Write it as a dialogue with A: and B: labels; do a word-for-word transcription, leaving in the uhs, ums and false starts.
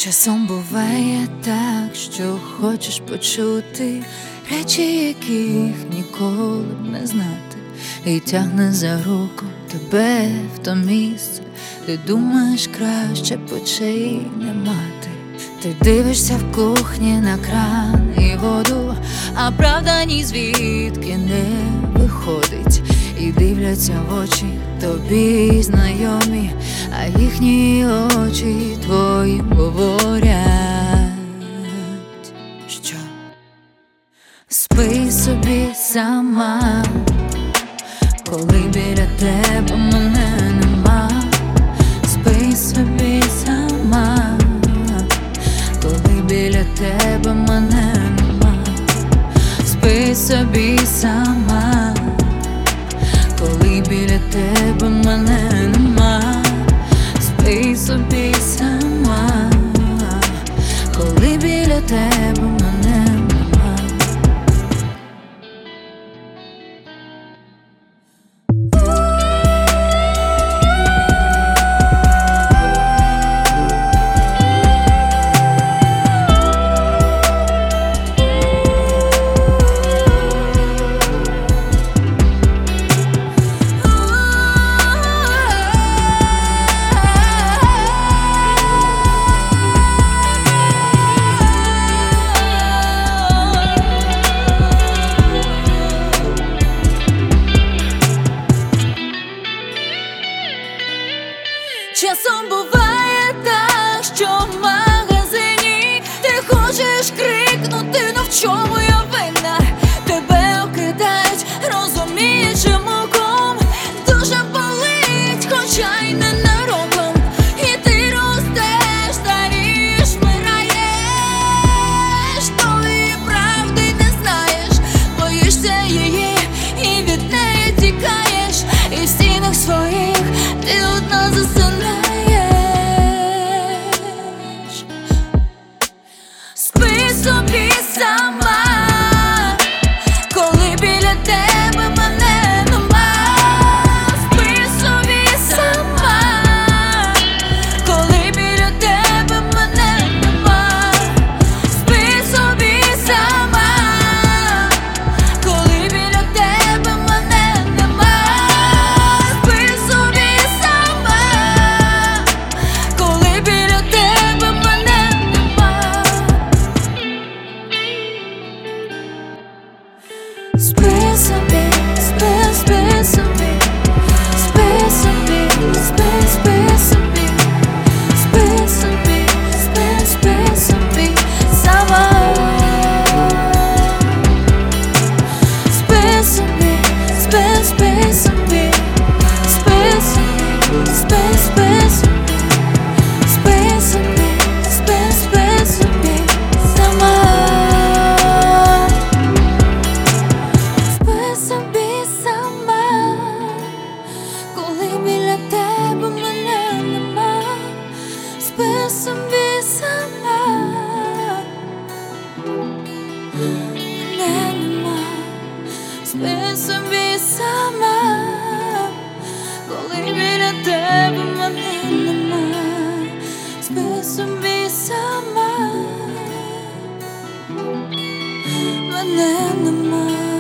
A: Часом буває так, що хочеш почути речі, яких ніколи б не знати, і тягне за руку тебе в то місце, де думаєш, краще б очей не мати. Ти дивишся в кухні на кран і воду, а правда ні звідки не виходить. І дивляться в очі тобі знайомі, а їхні очі твої говорять, що спи собі сама, коли біля тебе мене нема. Спи собі сама, коли біля тебе мене нема. Спи собі сама, коли біля тебе мене нема. Спи собі сама, коли біля тебе мене нема.
B: Часом буває так, що в магазині ти хочеш крикнути, но в чому я винна? Тебе окидають розуміючим оком, дуже болить, хоча й ненароком. І ти ростеш, старієш, вмираєш, тої правди не знаєш, боїшся її і від неї тікаєш, і в стінах своїх ти одна засинаєш. Спи собі сама, коли біля тебе мене нема. Спи собі сама, коли біля тебе мене нема. Спи собі сама, коли біля тебе мене нема. Спи собі сама, коли біля тебе мене нема. Спи собі, спи, спи собі, спи собі, спи, спи собі, спи собі, спи, спи собі сама. Спи собі, спи, спи собі, спи собі, спи, спи собі, спи собі, спи, спи собі сама. Спи собі сама, коли біля тебе мене нема. Спи собі сама, мене нема. Спи собі сама, коли біля тебе мене нема. Спи собі сама, мене нема.